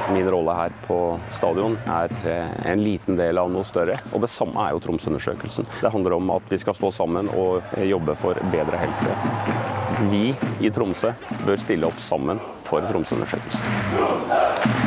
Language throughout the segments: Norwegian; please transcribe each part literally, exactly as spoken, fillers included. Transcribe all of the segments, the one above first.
min rolle her på stadion er en liten del av noe større, og det samme er jo Tromsø-undersøkelsen. Det handler om at vi skal stå sammen og jobbe for bedre helse. Vi i Tromsø bør stille opp sammen for Tromsø-undersøkelsen.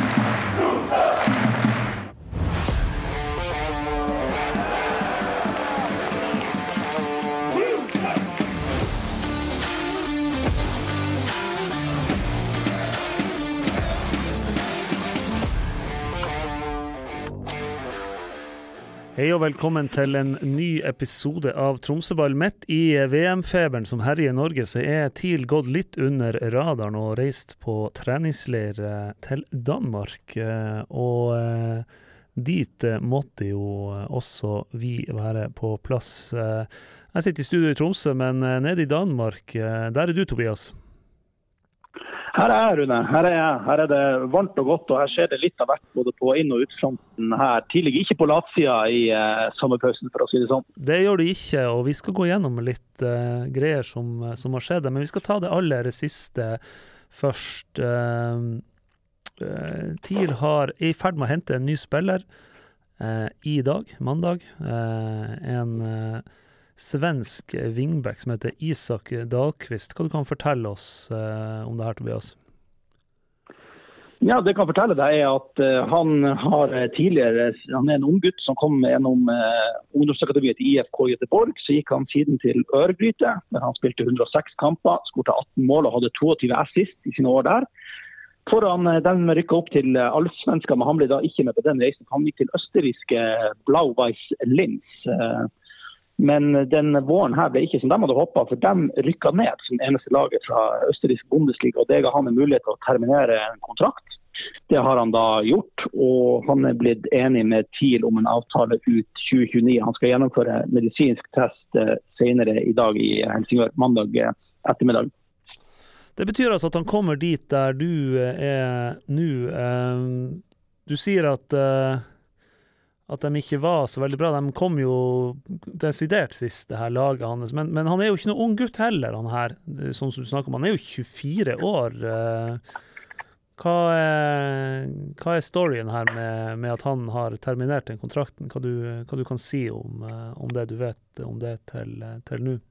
Hei og velkommen til en ny episode av Tromsøball. Midt i V M-feberen som herjer i Norge, så er TIL gått litt under radaren og reist på treningsleir til Danmark. Og dit måtte jo også vi være på plass. Jeg sitter i studio i Tromsø, men nede i Danmark, der er du, Tobias. Her er jeg, Rune. Her er jeg. Her er det varmt og godt, og her skjer det litt av hvert både på inn- og utfronten her. Tidlig ikke på latsida i uh, sommerpausen, for å si det sånn. Det gjør det ikke, og vi skal gå gjennom litt uh, greier som, som har skjedd, men vi skal ta det aller siste først. Uh, uh, TIL har er i ferd med å hente en ny spiller uh, i dag, mandag. Uh, en... Uh, svensk wingback som heter Isak Dahlqvist. Hva du kan fortelle oss uh, om det her, Tobias? Ja, det jeg kan fortelle deg er at uh, han har tidligere, han er en ung gutt som kom gjennom uh, ungdomsakademiet til I F K Göteborg, så gikk han siden til Örgryte, der han spilte hundre og seks kamper, skåret atten mål og hadde tjueto assist i sine år der. Foran uh, den rykket opp til uh, allsvenska, men han ble da ikke med på den reisen. Han gikk til østerrikske Blau-Weiß Linz. Uh, Men den våren her ble ikke som de hadde håpet, for de rykket ned som eneste laget fra Østerriksk Bundesliga, og det ga han en mulighet til å terminere en kontrakt. Det har han da gjort, og han er blitt enig med TIL om en avtale ut tjue tjueni. Han skal gjennomføre medisinsk test senere i dag i Helsingør, mandag ettermiddag. Det betyr altså at han kommer dit der du er nå. Du sier at... at de ikke var så veldig bra. De kom jo desidert sist, det her laget hans. Men, men han er jo ikke noen ung gutt heller, han her, som du snakker om. Han er jo tjuefire år. Hva er, hva er storyen her med, med at han har terminert den kontrakten? Hva du, hva du kan si om, om det du vet om det til, til nå?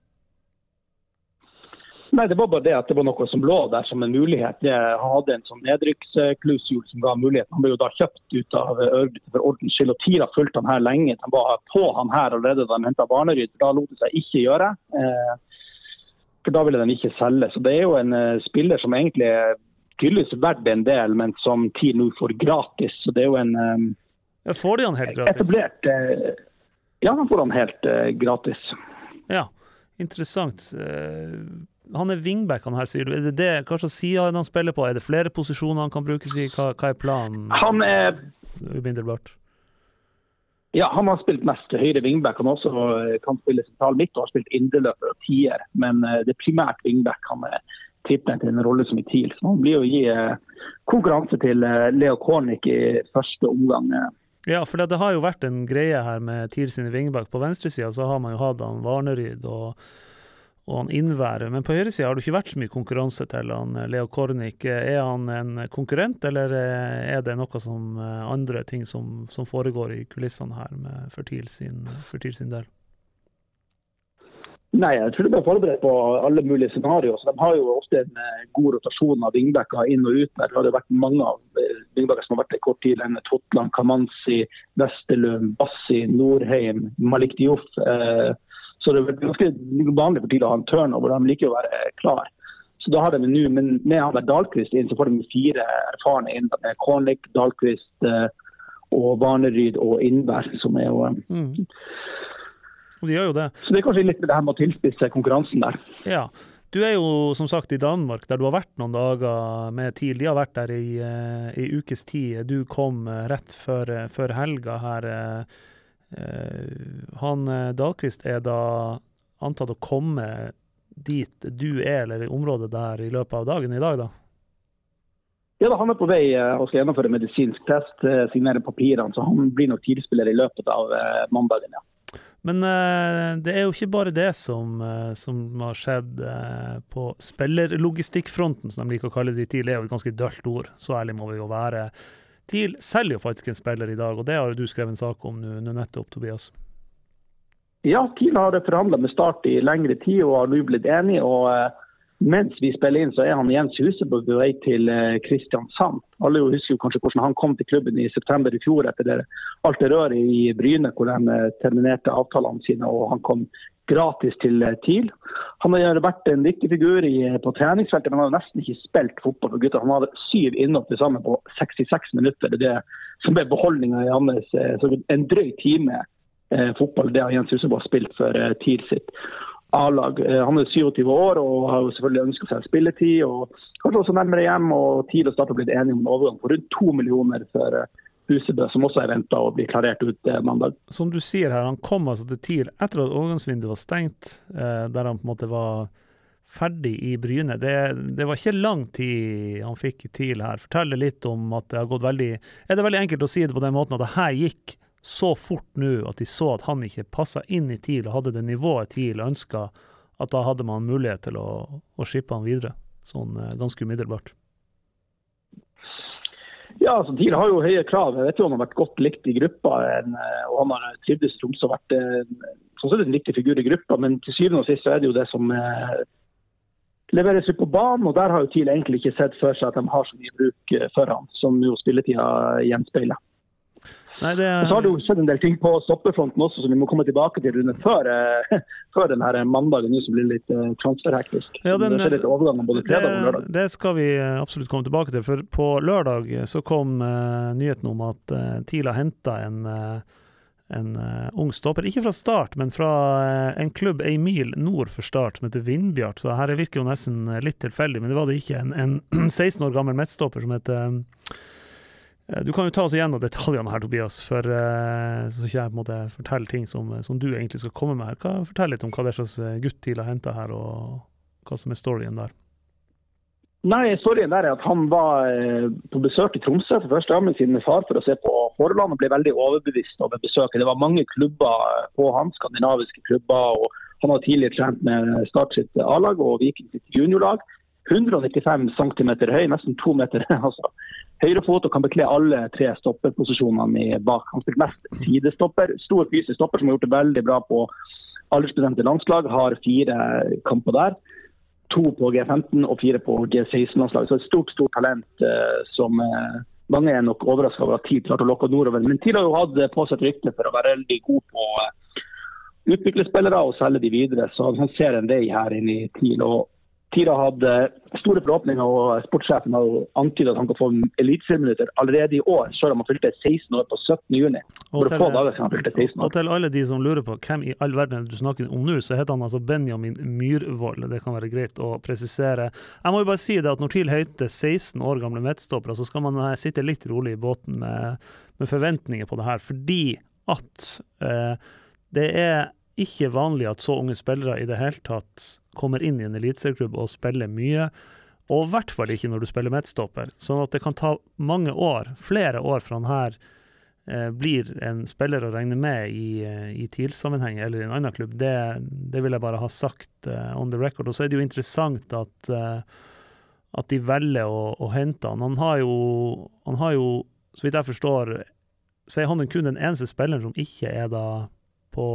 Nei, det var bare det at det var noe som lå der som en mulighet. Jeg hadde en sånn nedrykksklausul som ga mulighet. Han ble jo da kjøpt ut av Örgryte for ordens skyld, og TIL har fulgt han her lenge. Han var på han her allerede da de hentet Barneryd, for da lot det seg ikke gjøre. Eh, for da ville de ikke selge. Så det er jo en uh, spiller som egentlig er tydeligvis verdt en del, men som TIL nå får gratis. Så det er jo en... Um, ja, får de han helt gratis? Etablert... Uh, ja, han får han helt uh, gratis. Ja, interessant. Uh, Han er wingback, han her, sier du. Er det det, hva slags side han spiller på? Er det flere posisjoner han kan brukes i? Hva, hva er planen? Han er... Umiddelbart. Ja, han har spilt mest høyre wingback. Han også kan spille sentral midt og har spilt indreløper og tier. Men det er primært wingback han er tippet til en rolle som i TIL. Så han blir jo å gi konkurranse til Leo Kornic i første omgang. Ja, for det har jo vært en greie her med TIL sine wingback. På venstresiden så har man jo hatt han Varneryd og og han innværer, men på høyre siden har det ikke vært så mye konkurranse til han Leo Kornic. Er han en konkurrent, eller er det noe som andre ting som, som foregår i kulissene her med, for, TIL sin, for TIL sin del? Nei, jeg tror de er forberedt på alle mulige scenarier. Så de har jo ofte en god rotasjon av wingbacker inn og ut. Der har det vært mange av wingbacker som har vært i kort tid. Totland, Kamanzi, Vesterlund, Bassi, Nordheim, Malik Diouf, eh, så det er ganske vanlig for TIL å ha en turnover, de liker å være klar. Så da har de nå, men med han der Dahlqvist inn, så får de fire erfarne inn, med Kornic, Dahlqvist og Varneryd og Innberg, som er jo... Mm. De gjør jo det. Så det er kanskje litt med det her med å tilspisse konkurransen der. Ja, du er jo som sagt i Danmark, der du har vært noen dager med TIL. De har vært der i, i ukes tid. Du kom rett før, før helga her. Uh, han Dahlqvist er da antatt å komme dit du er, eller i området der i løpet av dagen i dag da? Ja, da, han er på vei og skal gjennomføre medisinsk test, signere papirene, så han blir nok TIL-spiller i løpet av uh, mandagen, ja. Men uh, det er jo ikke bare det som, uh, som har skjedd uh, på spillerlogistikkfronten, som de liker å kalle det i TIL, er jo et ganske dølt ord, så ærlig må vi jo være. TIL selger jo faktisk en spiller i dag, og det har du skrevet en sak om nå, nå nettopp, Tobias. Ja, TIL har forhandlet med Start i lengre tid og har nå blitt enige, og eh, mens vi spiller inn så er han Jens Husebø på vei til eh, Kristiansand. Alle jo husker jo kanskje hvordan han kom til klubben i september i fjor etter det, alt det røret i Bryne, hvor de eh, terminerte avtalene sine, og han kom gratis til eh, TIL. Han har vært en viktig figur i, på treningsfeltet, men han har nesten ikke spilt fotball for gutter. Han hadde syv innhopp til sammen på sekstiseks minutter. Det er det som er beholdningen i hans, eh, så en drøy time eh, fotball, det har Jens Husebø spilt for eh, TIL sitt A-lag. Han er syvogtyve år og har jo selvfølgelig ønsket seg spilletid, og kanskje også nærmere hjem, og TIL og Start har blitt enige om en overgang på rundt to millioner for Husebø, som også er ventet å bli klarert ut mandag. Som du sier her, han kom altså til TIL etter at overgangsvinduet var stengt, der han på en måte var ferdig i Bryne. Det, det var ikke lang tid han fikk i TIL her. Fortell litt om at det har gått veldig... Er det veldig enkelt å si det på den måten at det her gikk så fort nå at de så at han ikke passet inn i TIL og hadde det nivået TIL ønsket, at da hadde man mulighet til å, å skippe han videre, sånn ganske umiddelbart? Ja, altså TIL har jo høye krav. Jeg vet jo han har vært godt likt i gruppa, og han har trivdes i Tromsø og vært sånn sett en viktig figur i gruppa, men til syvende og sist så er det jo det som eh, leveres ut på banen, og der har jo TIL egentlig ikke sett for seg at de har så mye bruk for han, som jo spilletida gjenspeiler. Nei, det er... Så har det jo skjedd en del ting på stopperfronten også, som vi må komme tilbake til rundt før, eh, før den her mandagen nå som blir litt eh, transferhektisk. Ja, den, det er litt overgang både fredag og lørdag. Det skal vi absolutt komme tilbake til, for på lørdag så kom eh, nyheten om at eh, TIL har hentet en, eh, en uh, ung stopper, ikke fra Start, men fra uh, en klubb en mil nord for Start, som heter Vindbjart, så her virker jo nesten litt tilfeldig, men det var det ikke. En, en seksten år gammel midtstopper som heter... Um, Du kan jo ta oss igjen av detaljene her, Tobias, for uh, så ikke jeg på en måte forteller ting som, som du egentlig skal komme med her. Hva, fortell litt om hva det er slags gutt TIL har hentet her, og hva som er storyen der. Nei, storyen der er at han var eh, på besøk i Tromsø for første gang med sin far for å se på forholdene, og ble veldig overbevist over besøket. Det var mange klubber på han, skandinaviske klubber, og han har tidligere trent med Start sitt A-lag og Viking sitt juniorlag. hundre og nittifem centimeter høy, nesten to meter, altså. Høyrefot og kan bekle alle tre stopperposisjonene bak. Han spiller mest sidestopper, stor fysisk stopper som har gjort det veldig bra på aldersbestemte landslag, har fire kamper der. To på G femten og fire på G seksten landslag. Så et stort, stort talent eh, som eh, mange er nok overrasket over at TIL klarte å lokke nordover. Men TIL har jo hatt på seg et rykte for å være veldig god på eh, utvikle spillere og selge de videre. Så han ser en vei her inn i TIL, og TIL har hatt store forhåpninger, og sportssjefen har antydet at han kan få eliteserieminutter allerede i år, selv om han fylte seksten år på syttende juni. Og til, få dager siden han fylte seksten år. Og til alle de som lurer på hvem i all verden du snakker om nå, så heter han altså Benjamin Myrvold. Det kan være greit å presisere. Jeg må jo bare si det at når TIL heter seksten år gamle midtstoppere, så skal man sitte litt rolig i båten med, med forventninger på det her, fordi at eh, det er ikke vanlig at så unge spillere i det hele tatt kommer inn i en elitseriklubb og spiller mye, og i hvert fall ikke når du spiller midtstopper. Sånn at det kan ta mange år, flere år fra han her eh, blir en spiller å regne med i, i TIL-sammenheng eller i en annen klubb. Det, det vil jeg bare ha sagt eh, on the record. Og så er det jo interessant at, eh, at de velger å, å hente han. Han har jo, han har jo, så vidt jeg forstår, så er han kun den eneste spilleren som ikke er da på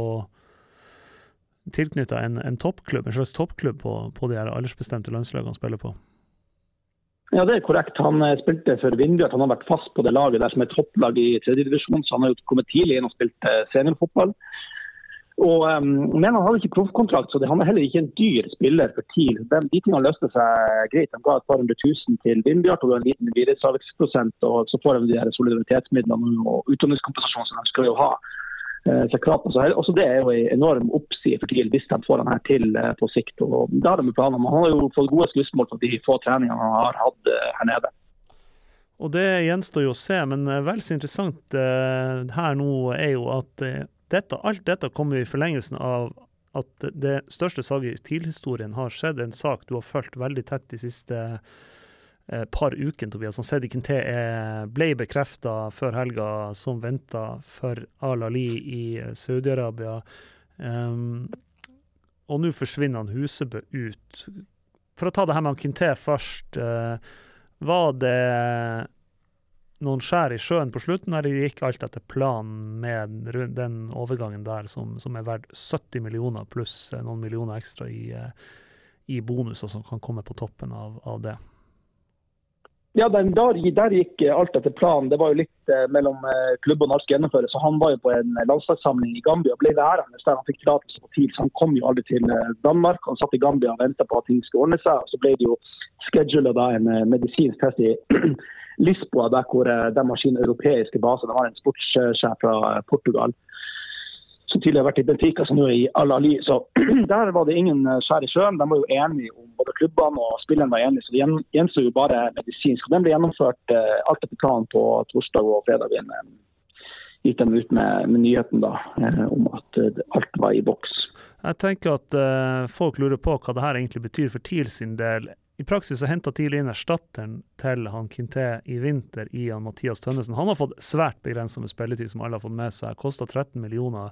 tilknyttet en, en toppklubb, en slags toppklubb på, på de her aldersbestemte landslagene han spiller på. Ja, det er korrekt. Han spilte for Vindbjart. Han har vært fast på det laget der som er topplag i tredje divisjon, så han har jo kommet tidlig inn og spilt seniorfotball. Og, um, men han hadde ikke proffkontrakt, så det, han er heller ikke en dyr spiller for TIL. De, de tingene løste seg greit. De ga et par hundre tusen til Vindbjart og en liten videresalgsprosent, og så får de de her solidaritetsmidlene og utdanningskompensasjon som de skal jo ha. Så også det er jo en enorm oppside for TIL hvis de får han her til på sikt, og da har de planer. Man har jo fått gode skussmål for de få treningene han har hatt her nede. Og det gjenstår jo å se, men vel så interessant uh, her nå er jo at uh, dette, alt dette kommer i forlengelsen av at det største saget i TIL-historien har skjedd, en sak du har fulgt veldig tett de siste et par uken, Tobias. Han Sedi Kinte ble bekreftet før helga som ventet for Al-Ali i Saudi-Arabia. Um, og nå forsvinner han Husebø ut. For å ta det her med Kinte først, uh, var det noen skjær i sjøen på slutten, eller gikk alt etter planen med den overgangen der, som, som er verdt sytti millioner pluss noen millioner ekstra i, i bonuser som kan komme på toppen av, av det? Ja, der, der gikk alt etter planen. Det var jo litt eh, mellom eh, klubbene alt skal gjennomføre, så han var jo på en landslagssamling i Gambia og ble værende der han fikk tillatelse på tid, så han kom jo aldri til eh, Danmark. Han satt i Gambia og ventet på at ting skulle ordne seg, og så ble det jo schedulet da en eh, medisinsk test i Lisboa, der hvor eh, de har sin europeiske base. Det var en sportssjef fra eh, Portugal, som tidligere har vært i Benfica, som nå er i Al-Ali. Så der var det ingen skjær i sjøen. De var jo enige om både klubbene og spillerne var enige, så det gjenstod jo bare medisinsk. Og den ble gjennomført eh, alt etter planen på torsdag og fredag. Gikk de ut med, med nyheten da, eh, om at eh, alt var i boks. Jeg tenker at eh, folk lurer på hva det her egentlig betyr for TIL sin del. I praksis så hentet TIL inn erstatteren til han Kinté i vinter i han Mathias Tønnesen. Han har fått svært begrenset med spilletid, som alle har fått med seg. Kostet tretten millioner.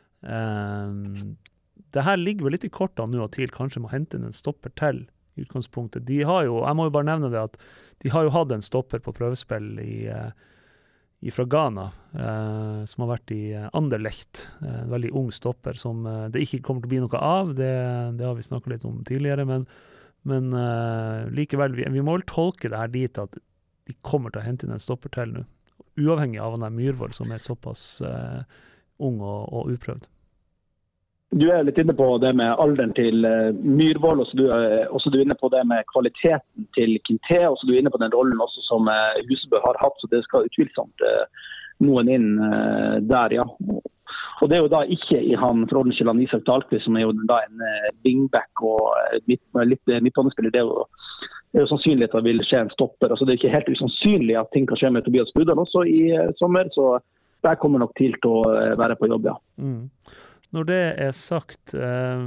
Um, det her ligger vel litt i kortene nå at TIL kanskje må hente inn en stopper til i utgangspunktet. De har jo, jeg må jo bare nevne det at de har jo hatt en stopper på prøvespill i, i fra Ghana, uh, som har vært i Anderlecht, uh, en veldig ung stopper som uh, det ikke kommer til å bli noe av, det, det har vi snakket litt om tidligere, men, men uh, likevel, vi, vi må vel tolke det her dit at de kommer til å hente inn en stopper til nå, uavhengig av han der Myhrvold som er såpass uh, ung og, og uprøvd. Du er litt inne på det med alderen til uh, Myhrvold, og så du, uh, også du er inne på det med kvaliteten til Kinté, og så du er inne på den rollen også som uh, Husebø har hatt, så det skal utvilsomt uh, noen inn uh, der, ja. Og det er jo da ikke i han, for ordens skyld, han Isak Dahlqvist, som er jo da en uh, wingback og uh, midt, litt midtbanespiller. Det er jo, det er jo sannsynlig at det vil skje en stopper. Altså, det er ikke helt usannsynlig at ting kan skje med Tobias Budan også i uh, sommer, så der kommer nok til til å uh, være på jobb, ja. Mm. Når det er sagt, eh,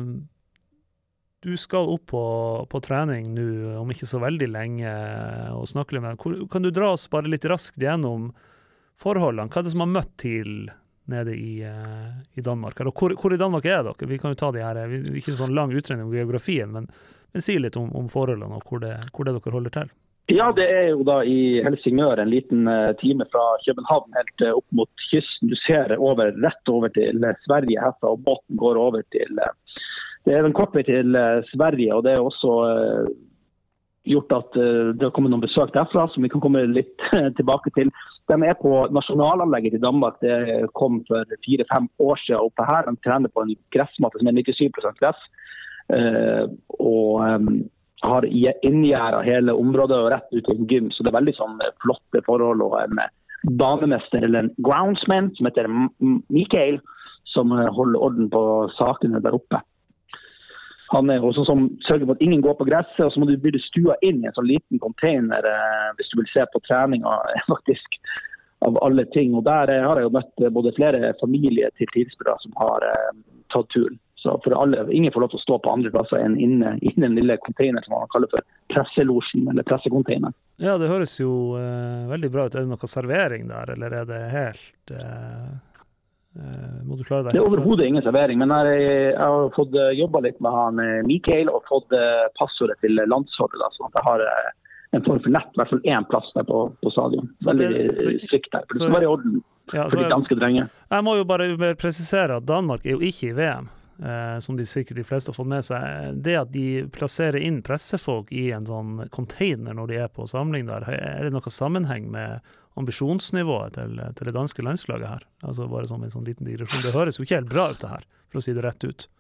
du skal opp på, på trening nå, om ikke så veldig lenge, og snakke litt med deg. Kan du dra oss bare litt raskt gjennom forholdene? Hva er det som har møtt til nede i, uh, i Danmark? Og hvor, hvor i Danmark er dere? Vi kan jo ta de her, vi, vi ikke en sånn lang utredning om geografien, men, men si litt om, om forholdene og hvor det, hvor det dere holder til. Ja, det er jo da i Helsingør, en liten uh, time fra København helt uh, opp mot kysten. Du ser over, rett over til uh, Sverige herfra, og båten går over til uh, det er en kort vei til uh, Sverige, og det er også uh, gjort at uh, det har kommet noen besøk derfra, som vi kan komme litt uh, tilbake til. De er på nasjonalanlegget i Danmark. Det kom for fire-fem år siden oppe her. De trener på en gressmatte som er nittisju prosent gress, uh, og um, har inngjæret hele området og rett ut til en gym, så det er veldig sånn flotte forhold, og en banemester eller en groundsman som heter Mikael, som holder orden på sakene der oppe. Han er også som sørger for at ingen går på gresset, og så må du bli stua inn i en sånn liten container eh, hvis du vil se på treninga, faktisk, av alle ting. Og der eh, har jeg jo møtt både flere familier til tilspillere som har eh, tatt turen. Så for alle, ingen får lov til å stå på andre plasser enn inne i den lille container som man kaller for presselosjen eller pressecontainer. Ja, det høres jo uh, veldig bra ut. Er det noe servering der, eller er det helt... Uh, uh, må du klare deg? Det er overhodet ingen servering, men jeg, jeg har fått jobbet litt med han Mikael og fått uh, passordet til landsholdet, da, sånn at jeg har uh, en form for nett, i hvert fall én plass der på, på stadion. Veldig strikt der, for det skal være i orden ja, for de danske drenger. Jeg må jo bare presisere at Danmark er jo ikke i V M. Eh, som de sikkert de fleste har fått med seg, det at de plasserer inn pressefolk i en sånn container når de er på samling der, er det noe sammenheng med ambisjonsnivået til, til det danske landslaget her? Altså bare som en sånn liten digresjon. Det høres jo ikke helt bra ut det her, for å si det rett ut.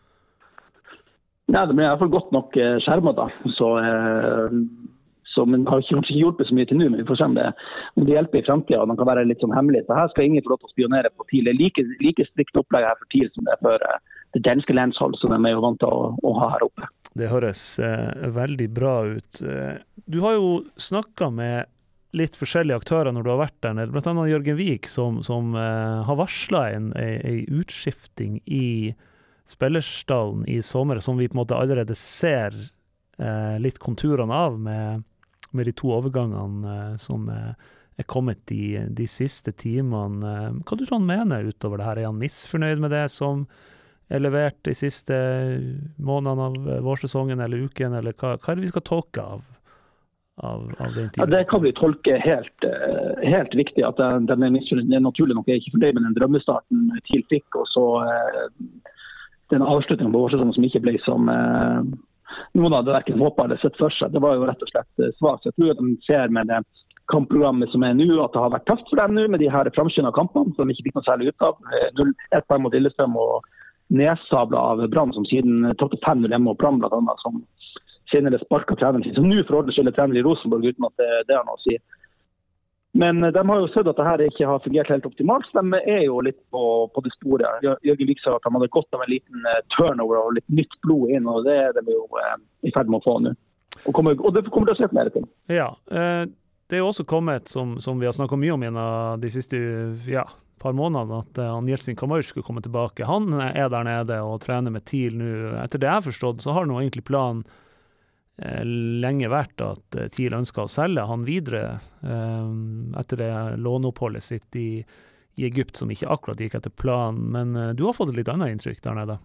Nei, det blir i hvert fall godt nok skjermet da, så, eh, så men har ikke, ikke hjulpet så mye til nå, men vi får se om det, om det hjelper i fremtiden, og man kan være litt sånn hemmelig. Så her skal ingen få lov til å spionere på TIL. Det er like, like strikt opplegg her for TIL som det er for eh, det danske landshold, som de er jo vant til å, å ha her oppe. Det høres eh, veldig bra ut. Du har jo snakket med litt forskjellige aktører når du har vært der, blant annet Jørgen Vik, som, som eh, har varslet en, en, en utskifting i spillerstallen i sommer, som vi på en måte allerede ser eh, litt konturene av med, med de to overgangene eh, som eh, er kommet de, de siste timene. Hva du sånn mener utover det her? Er han misfornøyd med det som er levert de siste månedene av vårsesongen eller uken, eller hva, hva er det vi skal tolke av, av, av den tiden? Ja, det kan vi tolke helt, helt viktig, at de, de er misfornøyd. Det er naturlig nok ikke fornøyd med den drømmestarten TIL fikk, og så eh, den avslutningen på årssesongen som ikke ble som eh, noen hadde hverken håpet eller sett for seg. Det var jo rett og slett svagt. Så jeg tror at de ser med det kampprogrammet som er nå, at det har vært tøft for dem nå med de her fremskyndede kampene, som de ikke fikk noe særlig ut av. null ett poeng mot Lillestrøm og nedsablet av Brann, som siden tapte fem null hjemme, og Brann blant annet, som senere sparket treneren sin. Så nå forholder seg trener i Rosenborg uten at det, det er noe å si. Men de har jo sett at dette ikke har fungert helt optimalt. De er jo litt på, på det sporet. Jørgen Vik sa at de hadde gått av en liten turnover og litt nytt blod inn, og det er de jo i ferd med å få nå. Og, kommer, og det kommer det å se mer til. Ja, det er jo også kommet, som, som vi har snakket mye om i en av de siste ja, par månedene, at han Jeltsin Kamøy skulle komme tilbake. Han er der nede og trener med TIL nå. Etter det jeg har forstått, så har han jo egentlig planen lenge vært at TIL ønsker å selge han videre eh, etter det låneoppholdet sitt i, i Egypt, som ikke akkurat gikk etter planen. Men eh, du har fått et litt annet inntrykk der nede?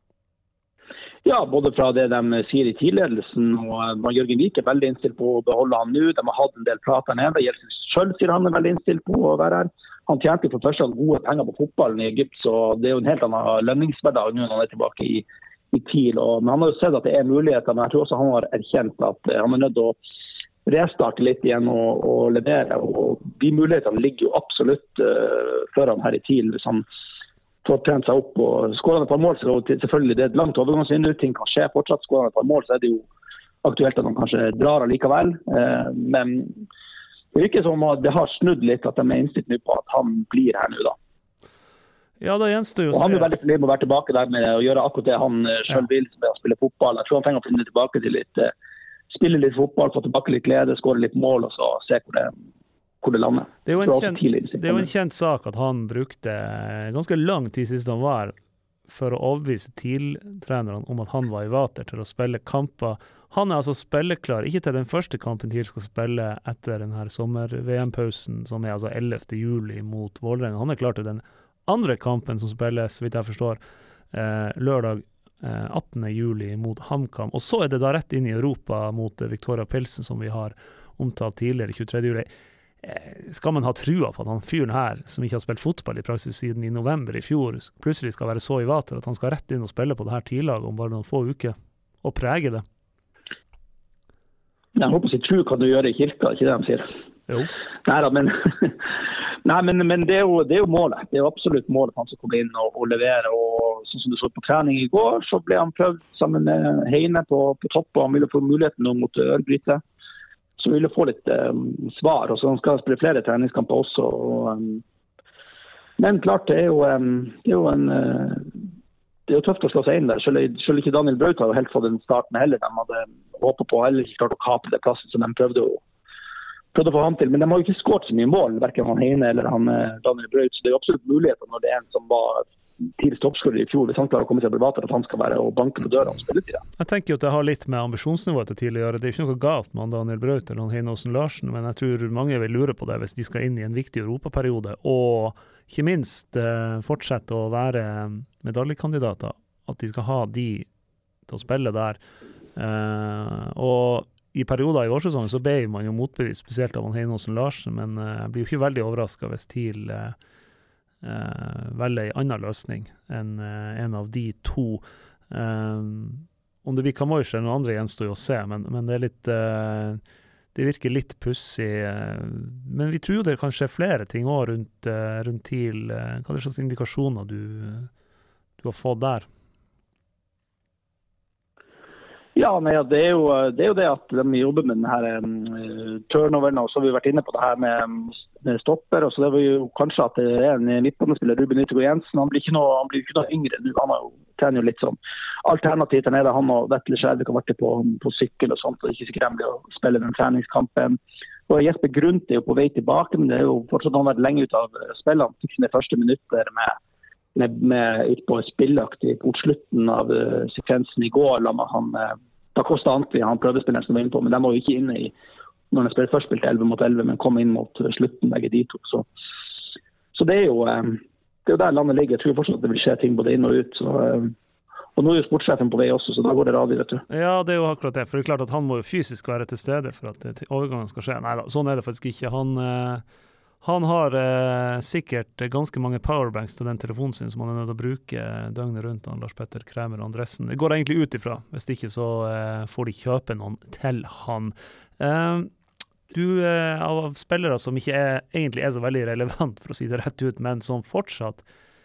Ja, både fra det de sier i TIL-ledelsen, og Jørgen Vik er veldig innstilt på å beholde han nå. De har hatt en del prat der nede. Jeltsin selv sier han er veldig innstilt på å være her. Han tjente for første gode penger på fotballen i Egypt, så det er jo en helt annen lønningshverdag nå når han er tilbake i i TIL, og, men han har jo sett at det er muligheter, men jeg tror også han har erkjent at uh, han er nødt til å restarte litt igjen og, og levere, og de mulighetene ligger jo absolutt uh, før han her i TIL, hvis han får trent seg opp og skårer han et par mål, så selvfølgelig det er et langt overgangsvindu, ting kan skje fortsatt, skårer han et par mål, så er det jo aktuelt at han kanskje drar allikevel, uh, men det virker som at det har snudd litt at de er innstilt nå på at han blir her nå da. Ja, da gjenstår jo... Og han er veldig fornøyd med å være tilbake der med å gjøre akkurat det han selv vil, med å spille fotball. Jeg tror han trenger å finne tilbake til litt, spille litt fotball, få tilbake litt glede, skåre litt mål, og så se hvor det, hvor det lander. Det er, jo en kjent, det er jo en kjent sak at han brukte ganske lang tid sist han var for å overbevise TIL-trenerne om at han var i vater til å spille kamper. Han er altså spilleklar, ikke til den første kampen TIL skal spille etter denne sommer-V M-pausen, som er altså ellevte juli mot Vålerenga. Han er klar til den andre kampen som spilles, vidt jeg forstår, eh, lørdag eh, attende juli mot HamKam. Og så er det da rett inn i Europa mot Victoria Pilsen, som vi har omtalt tidligere, tjuetredje juli. Eh, skal man ha trua på at han fyren her, som ikke har spilt fotball i praksis siden i november i fjor, plutselig skal være så i vater at han skal rett inn og spille på det her TIL-laget om bare noen få uker, og prege det? Jeg håper si tro kan du gjøre i kirka, ikke det de sier. Jo. Nei, men, nei, men, men det, er jo, det er jo målet. Det er jo absolutt målet at han skal komme inn og, og levere. Og sånn som du så på trening i går, så ble han prøvd sammen med Heine på, på topp, og han ville få muligheten nå mot Ørgryte. Så ville få litt um, svar, og så han skal spille flere treningskamper også. Og, um, men klart, det er jo, um, det er jo en... Uh, det er jo tøft å slå seg inn der. Selv, selv ikke Daniel Braut har jo helt fått den starten heller. De hadde håpet på, eller ikke klart å kape det plassen som de prøvde å prøvde å få ham til, men de har jo ikke skåret så mye mål, hverken han Heine eller han Daniel Braut, så det er jo absolutt muligheter når det er en som var tidligst toppskårer i fjor, hvis han klarer å komme seg på vater, at han skal være og banke på døra og spille til det. Jeg tenker jo at det har litt med ambisjonsnivået til TIL å gjøre. Det er ikke noe galt med han Daniel Braut eller han Heine Åsen Larsen, men jeg tror mange vil lure på det hvis de skal inn i en viktig europaperiode, og ikke minst eh, fortsette å være medaljekandidater, at de skal ha de til å spille der. Eh, og i perioder i årssesongen så ble man jo motbevist, spesielt av Heine Åsen Larsen, men jeg uh, blir jo ikke veldig overrasket hvis TIL uh, uh, velger en annen løsning enn uh, en av de to. Um, om det blir Kamøy eller noen andre gjenstår jo å se, men, men det er litt uh, det virker litt pussig. Uh, men vi tror jo det kan skje flere ting også rundt, uh, rundt TIL. Uh, hva er det slags indikasjoner du, du har fått der? Ja, nei, det, er jo, det er jo det at de jobber med denne uh, turnoveren, og så har vi vært inne på det her med, med stopper, og så det var jo kanskje at det er en midtbanespiller, Ruben Yttergård Jensen, han blir ikke noe, han blir ikke noe yngre nå, han har jo, trener jo litt sånn alternativt der nede, han og Vetle Skjærvik har vært på, på sykkel og sånt, og ikke sikkert de blir å spille den treningskampen. Og Jesper Grundt er jo på vei tilbake, men det er jo fortsatt han har vært lenge ut av spillene, fikk sine første minutter med med, med ut på spillaktig mot slutten av uh, sekvensen i går, la meg han uh, da Kosta Antvi, han prøvespilleren som var inne på, men de var jo ikke inne i når de spiller, først spilte elleve mot elleve, men kom inn mot uh, slutten begge de to. Så, så det er jo um, det er jo der landet ligger. Jeg tror fortsatt at det vil skje ting både inn og ut. Så, um, Og nå er jo sportssjefen på vei også, så da går det radig, vet du. Ja, det er jo akkurat det, for det er klart at han må jo fysisk være til stede for at overgangen skal skje. Nei da, sånn er det faktisk ikke. Han, eh, han har eh, sikkert ganske mange powerbanks til den telefonen sin som han er nødt til å bruke døgnet rundt, han Lars Petter Kræmer og Andressen. Det går egentlig ut ifra, hvis ikke så eh, får de kjøpe noen til han. Eh, du, eh, av spillere som ikke er, egentlig er så veldig relevant, for å si det rett ut, men som fortsatt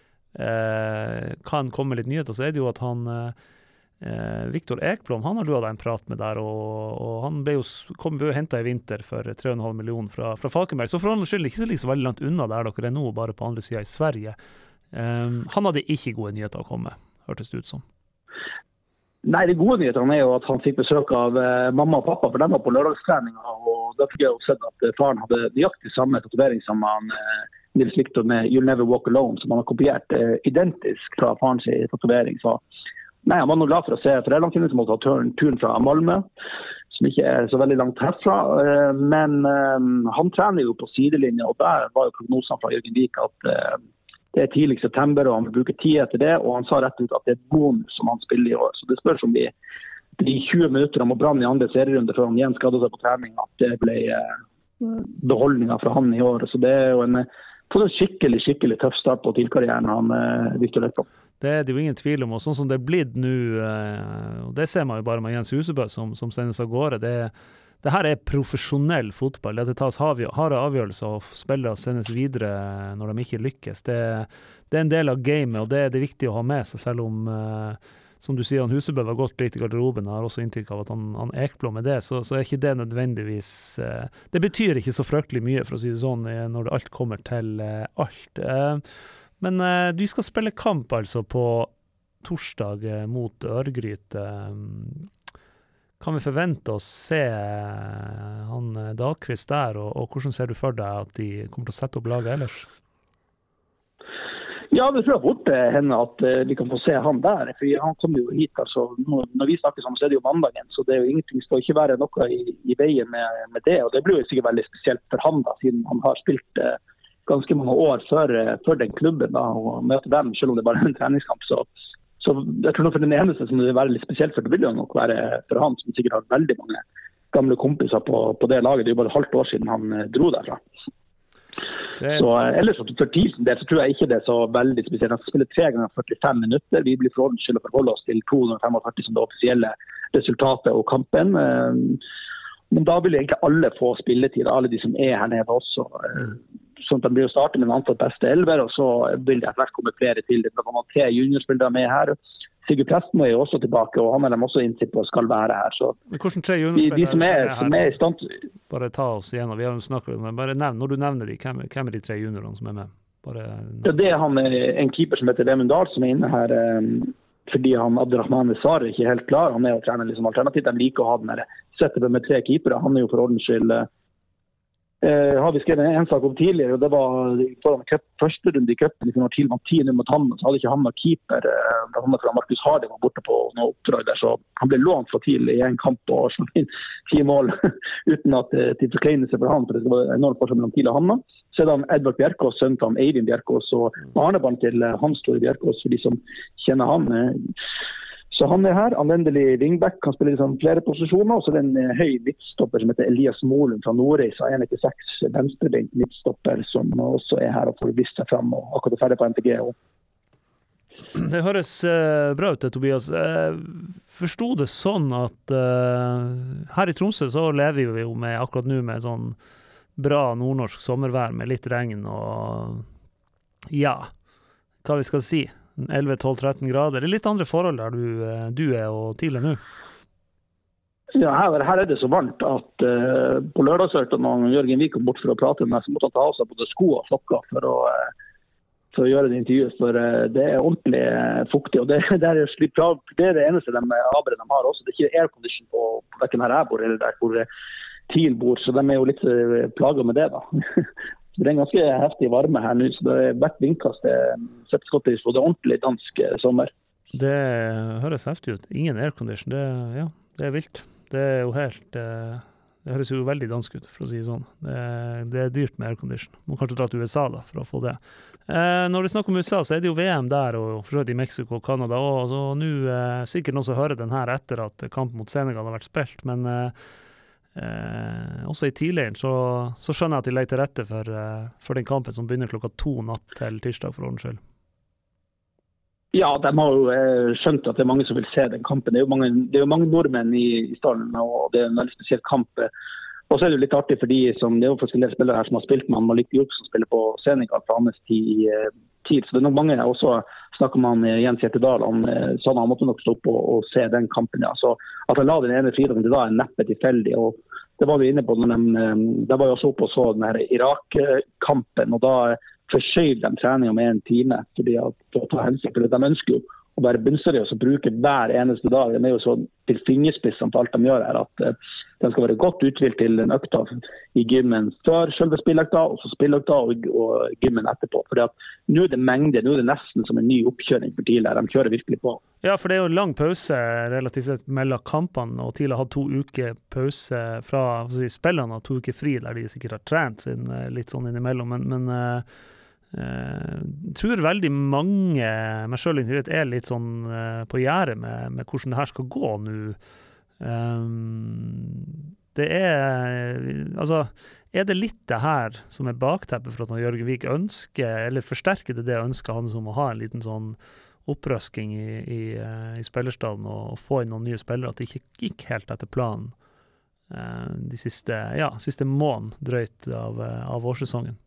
Eh, kan komme litt nyheter, så er det jo at han eh, Viktor Ekblom, han har du hatt en prat med der, og, og han ble jo, kom jo hentet i vinter for tre komma fem millioner fra, fra Falkenberg, så for hans skyld ikke så, like så veldig langt unna der dere er nå, bare på andre siden i Sverige. Eh, han hadde ikke gode nyheter å komme, hørtes det ut som. Nei, det gode nyhetene er jo at han fikk besøk av eh, mamma og pappa, for de var på lørdagstreninga, og da fikk jeg jo sett at eh, faren hadde nøyaktig samme tatovering som han eh, Nils Victor med You'll Never Walk Alone, som han har kopiert eh, identisk fra faren sin tatovering. Så nei, han var nå glad for å se foreldrene sine som måtte ta turen, turen fra Malmö, som ikke er så veldig langt herfra. Eh, men eh, han trener jo på sidelinja, og der var jo prognosene fra Jørgen Vik at eh, det er tidlig september, og han vil bruke tid etter det, og han sa rett ut at det er bonus som han spiller i år. Så det spørs om vi de tjue minutter om å branne i andre serierunde før han igjen skadde seg på trening, at det ble eh, beholdninger fra han i år. Så det er jo en på en skikkelig, skikkelig tøff start på tilkarrieren han eh, Viktor Ekblom. Det er det jo ingen tvil om, og sånn som det er blitt nå, eh, og det ser man jo bare med Jens Husebø som, som sendes av gårde, det, det her er profesjonell fotball, det tas harde avgjørelser og spillere sendes videre når de ikke lykkes. Det, det er en del av gamet, og det er det viktig å ha med seg, selv om eh, som du sier, han Husebø var godt litt i garderoben, har også inntrykk av at han, han Ekblom er det, så, så er ikke det nødvendigvis eh, det betyr ikke så fryktelig mye, for å si det sånn, når det alt kommer til eh, alt. Eh, men eh, du skal spille kamp altså på torsdag eh, mot Ørgryte. Eh, kan vi forvente å se eh, han Dahlqvist der, og, og hvordan ser du for deg at de kommer til å sette opp laget ellers? Ja, det tror jeg fort henne at vi kan få se han der. For han kommer jo hit, altså, når vi snakker sammen, så er det jo mandagen, så det er jo ingenting, skal ikke være noe i, i veien med, med det. Og det blir jo sikkert veldig spesielt for han da, siden han har spilt eh, ganske mange år før, før den klubben da, og møte dem, selv om det bare er en treningskamp. Så, så jeg tror nok for den eneste som det vil være litt spesielt for, det vil jo nok være for han, som sikkert har veldig mange gamle kompiser på, på det laget. Det er jo bare et halvt år siden han eh, dro derfra. Det... Så ellers for tiden så tror jeg ikke det er så veldig spesielt. Han skal spille tre ganger førtifem minutter. Vi blir for ordens skyld å forholde oss til to ganger femogførti som det offisielle resultatet og kampen. Men da vil egentlig alle få spilletid, alle de som er her nede også. Sånn at de blir å starte med en antall beste elver, og så vil det etter hvert komme flere til. Det blir kommet tre juniorspillere med her. Sigurd Presten er jo også tilbake, og han er dem også innsikt på skal være her. Så men hvordan tre juniorspillere de, de som er, er, som er i stand til... Bare ta oss igjennom, vi har jo snakket om det. Bare nevn, når du nevner de, hvem, hvem er de tre juniorene som er med? Bare... Ja, det er han, en keeper som heter Vemund Dahl, som er inne her um, fordi han Abdurrahman Nesar er ikke helt klar. Han er jo trener liksom alternativt. De liker å ha den her settet med tre keepere. Han er jo for ordens skyld... Uh, har vi skrevet en sak om tidligere, og det var foran cup, første runde i cupen, når TIL vant ti null mot han, så hadde ikke han med keeper, uh, blant annet fra Markus Hardy var borte på noe oppdrag der, så han ble lånt fra TIL i en kamp og slått inn ti mål, uten at uh, til forkleinelse for han, for det var enormt forskjell mellom TIL og han. Så er det han Edvard Bjerkås, sønnen til Eivind Bjerkås, og barnebarn til uh, Hans Tore Bjerkås, for de som kjenner han. Uh, Så han er her, anvendelig wingback, kan spille liksom flere posisjoner, og så er det en eh, høy midtstopper som heter Elias Molund fra Nordreisa, en komma nittiseks venstrebeint midtstopper, som også er her og får vist seg frem, og akkurat er ferdig på N T G. Og det høres uh, bra ut, Tobias. Uh, forsto det sånn at uh, her i Tromsø så lever vi jo med, akkurat nå med sånn bra nordnorsk sommervær med litt regn og ja, hva vi skal si, elleve, tolv, tretten grader. Det er litt andre forhold der du, du er og TIL er nå. Ja, her, her er det så varmt at uh, på lørdagsøkta når Jørgen Vik kom bort for å prate med meg, så måtte han ta av seg både sko og sokker for å, uh, for å gjøre det intervjuet, for uh, det er ordentlig uh, fuktig, og det, det, er, det er det eneste de avbredde de har også. Det er ikke aircondition på, på hverken her jeg bor eller der hvor TIL bor, så de er jo litt uh, plaget med det da. Det er en ganske heftig varme her nå, så det er hvert vindkast det settes godt i, og det er ordentlig dansk sommer. Det høres heftig ut. Ingen aircondition, det, ja, det er vilt. Det er jo helt, Det høres jo veldig dansk ut, for å si det sånn. Det, det er dyrt med aircondition. Må kanskje dra til U S A da, for å få det. Eh, når vi snakker om U S A, så er det jo V M der, og forsøkt i Mexico og Canada også. Så nå eh, sikkert noen som hører den her etter at kampen mot Senegal har vært spilt, men eh, eh, også i tidligere så, så skjønner jeg at de legger til rette for, eh, for den kampen som begynner klokka to natt til tirsdag for ordens skyld. Ja, de har jo eh, skjønt at det er mange som vil se den kampen. Det er jo mange, det er jo mange nordmenn i, i stallen, og det er en veldig spesiell kamp. Og så er det jo litt artig for de som, det er jo faktisk en del spillere her som har spilt med Malik Diop, som spiller på Senegal fra hans tid, tid. Så det er nok mange, også snakker man med Jens Hjertedal, han sa han måtte nok stå opp og, og se den kampen. Ja. Så at han la den ene fridagen til da er neppe tilfeldig, og det var vi inne på, men de, de var jo også oppe og så den her Irak-kampen, og da forskjøv de treninga med en time, fordi at for å ta hensyn til det. De ønsker jo å være bunnseriøse og bruke hver eneste dag. De er jo så til fingerspissene på alt de gjør her, at uh, de skal være godt uthvilt til en økta i gymmen før selve spilløkta, og så spilløkta og, og gymmen etterpå. Fordi at nå er det mengde, nå er det nesten som en ny oppkjøring for tidligere. De kjører virkelig på. Ja, for det er jo en lang pause relativt sett mellom kampene, og tidligere har to uker pause fra si, spillerne, og to uker fri, der de sikkert har trent sin litt sånn innimellom, men, men uh, Jeg uh, tror veldig mange, meg selv inkludert, er litt sånn uh, på gjerdet med, med hvordan det her skal gå nå. Um, det er, altså, er det litt det her som er bakteppet for at han Jørgen Vik ønsker, eller forsterker det det ønsker han som å ha en liten sånn opprøsking i, i, uh, i spillerstaden og, og få inn noen nye spillere, at det ikke gikk helt etter planen uh, de siste, ja, siste måneden drøyt av, uh, av årssesongen?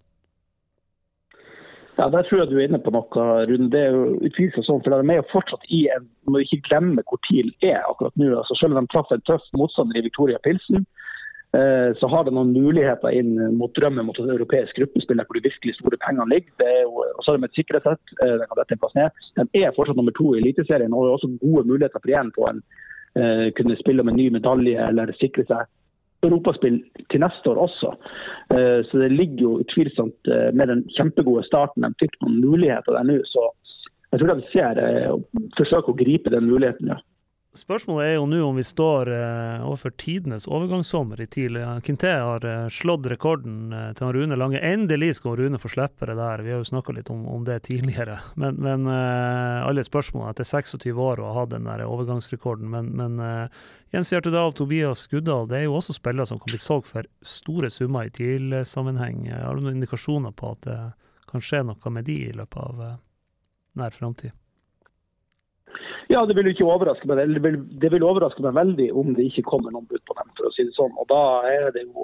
Ja, der tror jeg du er inne på noe, Rune. Det er jo utvilsomt sånn, for de er jo fortsatt i en, man må ikke glemme hvor TIL er akkurat nå. Altså, selv om de traff en tøff motstander i Victoria Pilsen, eh, så har det noen muligheter inn mot drømmen mot et europeisk gruppespill, hvor de virkelig store pengene ligger. Det er jo, og så har de et sikkerhetssett, eh, den kan dette en plass ned. De er fortsatt nummer to i eliteserien, og har også gode muligheter for igjen på en eh, kunne spille om en ny medalje, eller sikre seg Europaspill til neste år også. Så det ligger jo utvilsomt med den kjempegode starten. De fikk noen muligheter der nå, så jeg tror at vi ser og forsøker å gripe den muligheten, ja. Spørsmålet er jo nå om vi står uh, overfor tidenes overgangssommer i TIL. Kinte har uh, slått rekorden uh, til Rune Lange. Endelig skal Rune få slippe det der. Vi har jo snakket litt om, om det tidligere. Men, men uh, alle spørsmålene etter seksogtyve år og ha den der overgangsrekorden. Men, men uh, Jens Hjertedal, Tobias Guddal, det er jo også spillere som kan bli solgt for store summer i TIL-sammenheng. Har du noen indikasjoner på at det kan skje noe med de i løpet av uh, nær fremtid? Ja, det vil jo ikke overraske meg. Det vil, det vil overraske meg veldig om det ikke kommer noen bud på dem, for å si det sånn. Og da er det jo...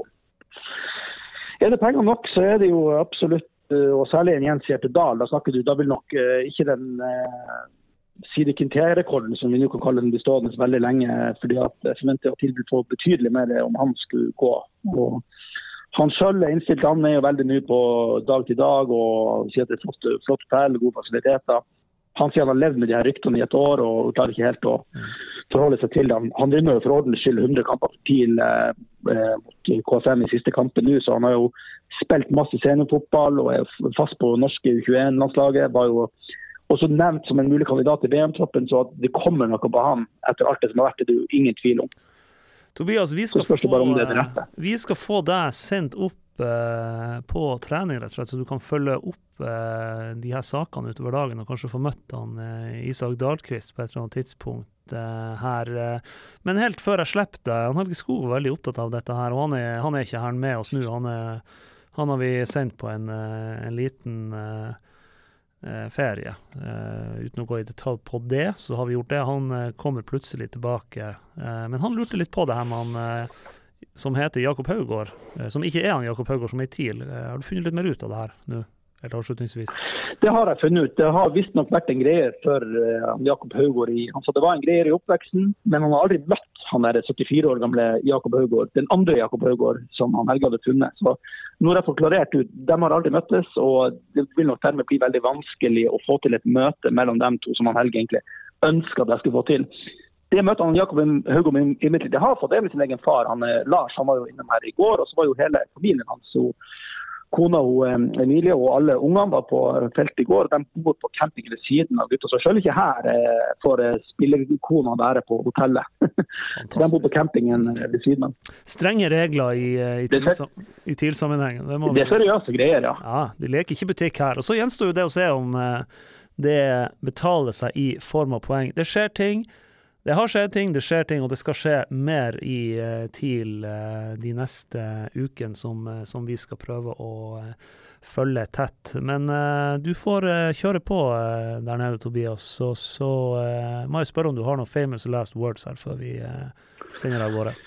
Er det penger nok, så er det jo absolutt, og særlig en Jens Hjertedal, da snakker du, da vil nok uh, ikke den uh, Side Kinte-rekorden, som vi nå kan kalle den bestående veldig lenge, fordi at jeg forventer å tilby på betydelig mer om han skulle gå. Og han selv er innstilt, han er jo veldig mye på dag til dag, og sier at det er flott, flott hotell, gode fasiliteter. Han sier han har levd med de her ryktene i et år, og klarer ikke helt å forholde seg til dem. Han vinner jo for ordens skyld hundre kamper for TIL eh, mot K S M i siste kampen nå, så han har jo spilt masse seniorfotball og er fast på norske U tjueen-landslaget. Var jo også nevnt som en mulig kandidat til V M-troppen, så at det kommer noe på han etter alt det som har vært, det er jo ingen tvil om. Tobias, vi skal, få, vi skal få deg sendt opp eh, på trening, rett og slett, så du kan følge opp eh, de her sakene utover dagen, og kanskje få møtt han eh, Isak Dahlqvist på et eller annet tidspunkt eh, her. Eh. Men helt før jeg slipper deg, han Helge Skog var veldig opptatt av dette her, og han er, han er ikke her med oss nå. Han, er, han har vi sendt på en, en liten eh, ferie. Uh, uten å gå i detalj på det, så har vi gjort det. Han uh, kommer plutselig tilbake. Uh, men han lurte litt på det her med han uh, som heter Jakob Haugård, uh, som ikke er han Jakob Haugård som er i TIL. Uh, har du funnet litt mer ut av det her nå, helt avslutningsvis? Det har jeg funnet ut. Det har visst nok vært en greie for uh, Jakob Haugård. I, han sa det var en greie i oppveksten, men han har aldri møtt han der syttifire år gamle Jakob Haugård, den andre Jakob Haugård som han Helge hadde funnet. Så nå har jeg fått klarert ut, de har aldri møttes, og det vil nok dermed bli veldig vanskelig å få til et møte mellom dem to som han Helge egentlig ønsket at jeg skulle få til. Det møtet han Jakob Haugård imidlertid har fått, det med sin egen far, han Lars, han var jo innom her i går, og så var jo hele familien hans, så kona hun, Emilie og alle ungene var på felt i går. De bor på camping ved siden av gutta. Så selv ikke her eh, får spillekona være på hotellet. De bor på campingen ved siden av. Strenge regler i, i, tilsam i tilsammenhengen. Det, det er seriøse greier, ja. Ja, de leker ikke butikk her. Og så gjenstår jo det å se om eh, det betaler seg i form av poeng. Det skjer ting. Det har skjedd ting, det skjer ting, og det skal skje mer i uh, til uh, de neste ukene som, uh, som vi skal prøve å uh, følge tett. Men uh, du får uh, kjøre på uh, der nede, Tobias, og så uh, må jeg spørre om du har noen famous last words her før vi uh, sender av gårde.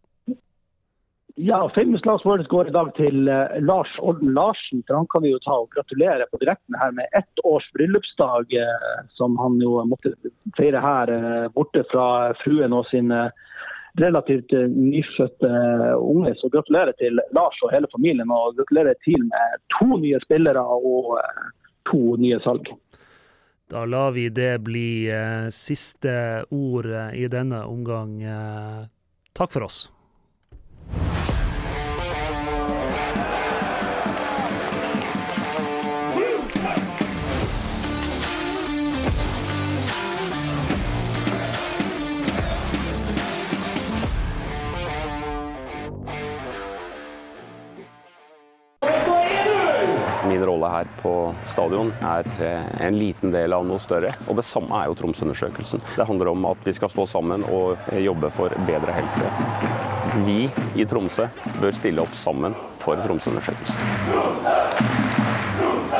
Ja, famous last words går i dag til uh, Lars Orden Larsen, for han kan vi jo ta og gratulere på direkten her med ett års bryllupsdag, uh, som han jo måtte feire her uh, borte fra fruen og sin uh, relativt uh, nyfødte uh, unge. Så gratulerer til Lars og hele familien, og gratulerer til med to nye spillere og uh, to nye salg. Da lar vi det bli uh, siste ord uh, i denne omgang. Uh, takk for oss. Min rolle her på stadion er en liten del av noe større, og det samme er jo Tromsø-undersøkelsen. Det handler om at vi skal stå sammen og jobbe for bedre helse. Vi i Tromsø bør stille opp sammen for Tromsø-undersøkelsen.